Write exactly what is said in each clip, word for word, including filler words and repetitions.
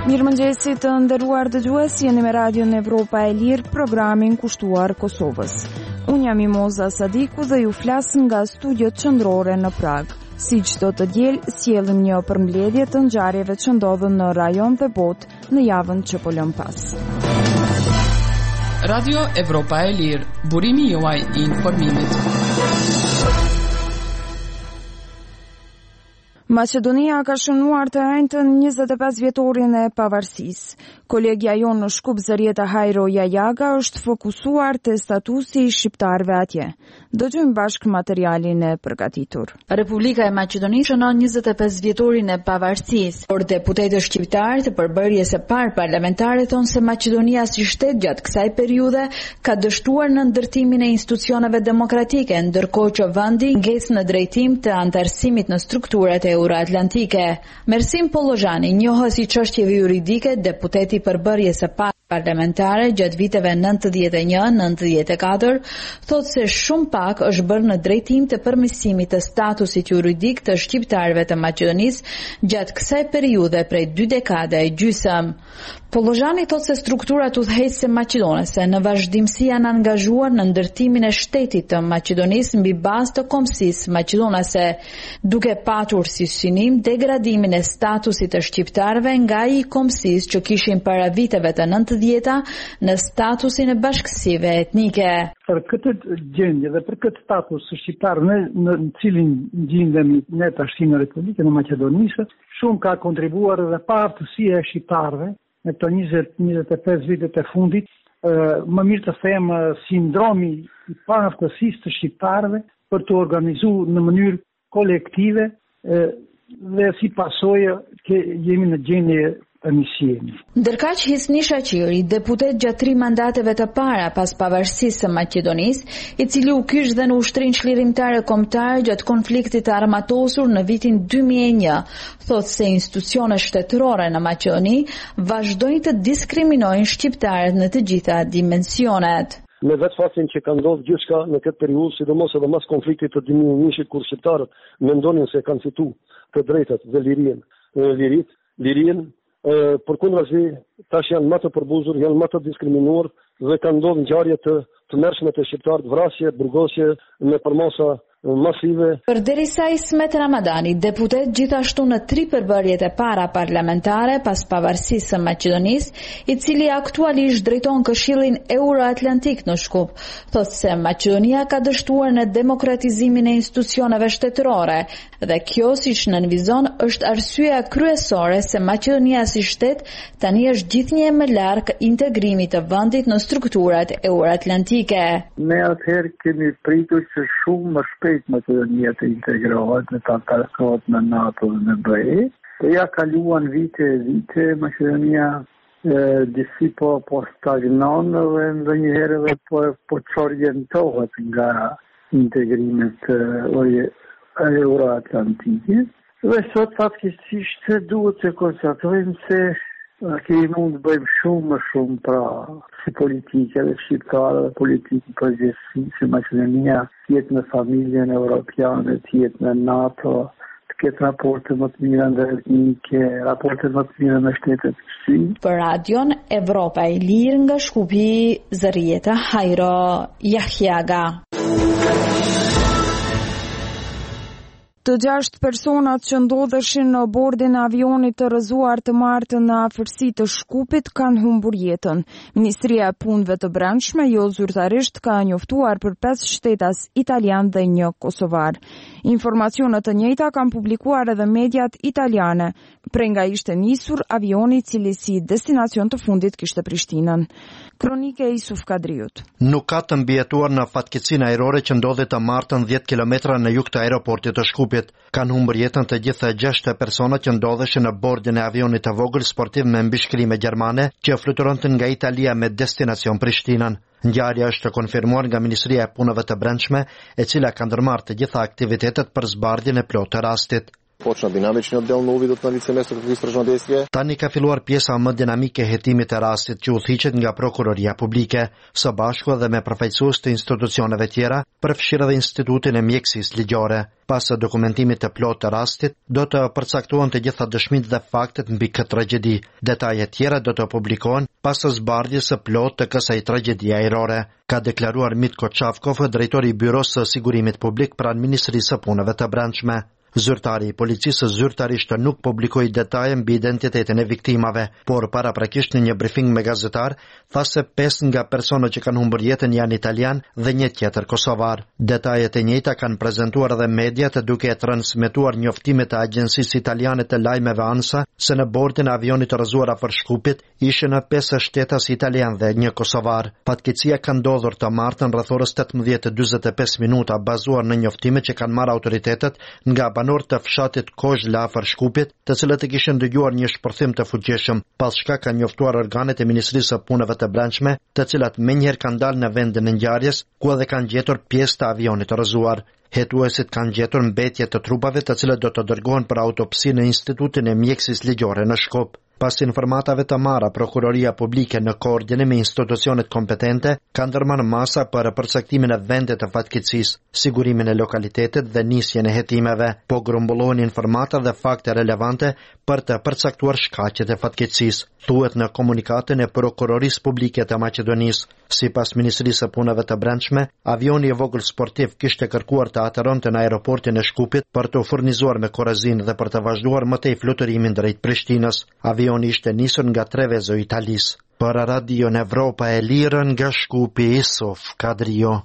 Mirëmëngjesi të nderuar dëgjues, jeni me Radion Evropa e Lirë, programin kushtuar Kosovës. Unë jam Imoza Sadiku dhe ju flas nga studiot qendrore në Prag. Si çdo të diel, sjellim një përmbledhje të ngjarjeve që ndodhen në rajon dhe botë në javën që po lëm pas. Radio Evropa e Lirë, burimi juaj i informimit. Maqedonia ka shënuar të enjtën njëzet e pesë vjetorin e pavarësisë. Kolegja jonë në Shkup Zërieta Hajro Jajaga është fokusuar te statusi i shqiptarëve atje. Dëgjojmë bashkë materialin e përgatitur. Republika e Maqedonisë shënon njëzet e pesë vjetorin e pavarësisë, por deputetët shqiptarë të përbërjes së parë parlamentare thonë se Maqedonia si shtet gjatë kësaj periudhe ka dështuar në ndërtimin e institucioneve demokratike, ndërkohë që vendi ngec në drejtim të antarësimit në strukturat e euroatlantike. Mersim Pollozhani, njohës i çështjeve juridike, deputeti përbërjes së parë parlamentare gjatë viteve nëntëdhjetë e një nëntëdhjetë e katër, thotë se shumë pak është bërë në drejtim të përmirësimit të statusit juridik të shqiptarëve të Maqedonisë gjatë kësaj periudhe prej dy dekada e gjysmë. Pollozhani thotë se strukturat udhëheqëse maqedonese në vazhdimsi janë angazhuar në ndërtimin e shtetit të Maqedonisë mbi bazë të kombësisë maqedonase, duke patur si synim degradimin e statusit të shqiptarëve nga ai i kombësisë që kishin para viteve të nëntëdhjeta në statusin e bashkësive etnike. Për këtë gjendje dhe për këtë status të shqiptarëve në, në cilin gjendemi ne tash në Republikën e Maqedonisë, shumë ka kontribuar edhe paaftësia e shqiptarëve në këto njëzet njëzet e pesë vitet e fundit, më mirë të them sindromi i paaftësisë të shqiptarëve për të organizuar në mënyrë kolektive dhe si pasojë që jemi në gjendje të misjeni. Ndërkaq Hisni Shaqiri, deputet gjatë tri mandateve të para pas pavarësisë së Maqedonisë, i cili u kysh dhe në ushtrinë çlirimtare kombëtare gjatë konfliktit të armatosur në vitin dy mijë e një, thotë se institucionet shtetërore në Maqedoni vazhdojnë të diskriminojnë shqiptarët në të gjitha dimensionet. Me vetë faktin që ka ndodhur gjithçka në këtë periudhë, sidomos edhe mas konfliktit të dy mijë e një kur shqiptarët mendonin se kanë fituar të drejtat dhe lirinë, lirit, lirinë përkundrazi tash janë më të përbuzur, janë më të diskriminuar dhe kanë ndodhur ngjarje të tmerrshme të shqiptarët, vrasje, burgosje me përmosa masive. Përderisa Ismet Ramadani, deputet gjithashtu në tri përbërjet e para parlamentare pas pavarësisë së Maqedonisë, i cili aktualisht drejton Këshillin Euroatlantik në Shkup, thotë se Maqedonia ka dështuar në demokratizimin e institucioneve shtetërore dhe kjo, siç nënvizon, është arsyeja kryesore se Maqedonia si shtet tani është gjithnjë më larg integrimit të vendit në strukturat euroatlantike. Ne atëherë kemi pritur që shumë më shpejt Maqedonia të integrohet, në të antarësohet në NATO dhe në B E. Dhe ja kaluan vite e vite, Maqedonia e, disi po, po stagnon dhe ndonjëherë edhe po, po çorientohet nga integrimet e, euroatlantike. Dhe sot fatkeqësisht duhet të konstatojmë se kemi mund të bëjmë shumë më shumë pra si politike dhe shqiptare dhe politikë përgjithësi, se Maqedonia jetë në familjen evropiane, të jetë në NATO, të ketë raporte më të mira ndërkombëtare, raporte më të mira me shtetet kësi. Për Radion Evropa e Lirë nga Shkupi, Zërieta Hajro Jajaga. Të gjashtë personat që ndodheshin në bordin e avionit të rrëzuar të martën në afërsi të Shkupit kanë humbur jetën. Ministria e Punëve të Brendshme jo zyrtarisht ka njoftuar për pesë shtetas italian dhe një kosovar. Informacionet të njëjta kanë publikuar edhe mediat italiane. Prej nga ishte nisur avioni i cili si destinacion të fundit kishte Prishtinën. Kronike e Isuf Kadriut. Nuk ka të mbijetuar në fatkeqësinë ajrore që ndodhi të martën dhjetë kilometra në jug të aeroportit të Shkupit. Kanë humbur jetën të gjitha gjashtë personat që ndodheshin në bordin e avionit të vogël sportiv me mbishkrime gjermane që fluturonte nga Italia me destinacion Prishtinën. Ngjarja është konfirmuar nga Ministria e Punëve të Brendshme, e cila ka ndërmarrë të gjitha aktivitetet për zbardhjen e plotë të rastit. Počna dinamični oddelë në uvidot në licemestrë të istražnodesje. Tani ka filluar pjesa më dinamike e hetimit e rastit që udhëhiqet nga Prokuroria Publike, së bashku edhe me përfaqësues të institucioneve tjera, përfshirë edhe Institutin e Mjekësisë Ligjore. Pas dokumentimit të plotë të rastit, do të përcaktohen të gjitha dëshmitë dhe faktet mbi këtë tragjedi. Detajet tjera do të publikohen pas së zbardhjes së plotë të kësaj tragjedie ajrore, ka deklaruar Mitko Çavkov, drejtori i Byros së Sigurimit Publik pranë Ministrisë së Punëve të Brendshme. Zyrtari i policisë zyrtarisht nuk publikoi detaje mbi identitetin e viktimave, por paraprakisht në një brifing me gazetar, tha se pesë nga personat që kanë humbur jetën janë italian dhe një tjetër kosovar. Detajet e njëjta kanë prezantuar edhe mediat duke transmetuar njoftimet e agjencisë italiane të lajmeve ANSA se në bordin e avionit të rrëzuar afër Shkupit ishin pesë shtetas italian dhe një kosovar. Fatkeqësia ka ndodhur të martën rreth orës tetëmbëdhjetë e dyzet e pesë minuta bazuar në njoftimet që kanë marrë autoritetet nga banor të fshatit Kozhla afër Shkupit, të cilët e kishin dëgjuar një shpërthim të fuqishëm, pas shka kanë njoftuar organet e Ministrisë së Punëve të Brendshme, të cilat menjëherë kanë dalë në vendin e ngjarjes, ku edhe kanë gjetur pjesë të avionit të rrëzuar. Hetuesit kanë gjetur mbetje të trupave, të cilët do të dërgohen për autopsi në Institutin e Mjekësisë Ligjore në Shkup. Pas informatave të marra, Prokuroria Publike në koordinim me institucionet kompetente ka ndërmarrë masa për përcaktimin e vendit të fatkeqësisë, sigurimin e lokalitetit dhe nisjen e hetimeve, po grumbullohen informata dhe fakte relevante për të përcaktuar shkaqet e fatkeqësisë, thuhet në komunikatën e Prokurorisë Publike të Maqedonisë. Sipas Ministrisë së Punëve të Brendshme, avioni i vogël sportiv kishte kërkuar të ateronte në aeroportin e Shkupit për të furnizuar me korrozin dhe për të vazhduar më tej fluturimin drejt Prishtinës. Avioni ishte nisur nga Treviso, Italisë. Për Radio Evropa e Lirë nga Shkupi, Isuf Kadrio.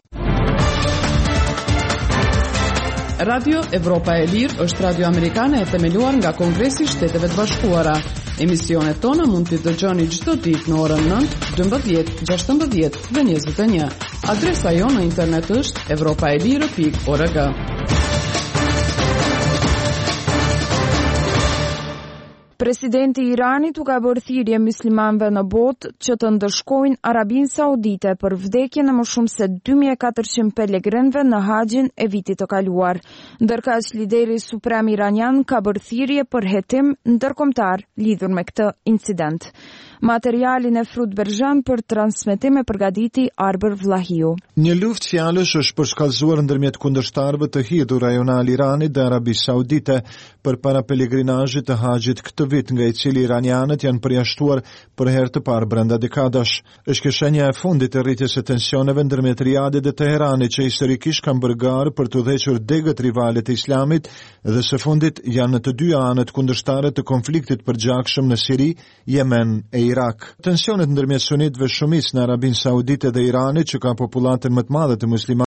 Radio Evropa e Lirë është radio amerikane e themeluar nga Kongresi i Shteteve të Bashkuara. Emisionet tona mund t'i dëgjoni çdo ditë në orën nëntë, dymbëdhjetë, gjashtëmbëdhjetë dhe njëzet e një. Adresa jonë në internet është evropaelire pikë org. Presidenti i Iranit u ka bërë thirrje muslimanëve në botë që të ndëshkojnë Arabinë Saudite për vdekjen e më shumë se dy mijë e katërqind pelegrinëve në haxhin e vitit të kaluar. Ndërkaq lideri suprem iranian ka bërë thirrje për hetim ndërkombëtar lidhur me këtë incident. Materialin e Frut Berxhan për transmetim e përgatiti Arber Vllahiu. Një luftë fjalësh është përshkallëzuar ndërmjet kundërshtarëve të hidhur rajonal Iranit dhe Arabisë Saudite përpara pelegrinazhit të haxhit këtë vit, nga i cili iranianët janë përjashtuar për herë të parë brenda dekadash. Është kjo shenja e fundit e rritjes së tensioneve ndërmjet Riyadit dhe Teheranit, që historikisht kanë bërë garë për të udhëhequr degët rivale të Islamit dhe së fundit janë në të dy anët kundërshtare të konfliktit përgjakshëm në Siri, Yemen e Irak. Tensionet ndërmjet sunitëve shumicë në Arabinë Saudite dhe Iranit, që ka popullatën më të madhe të muslimanëve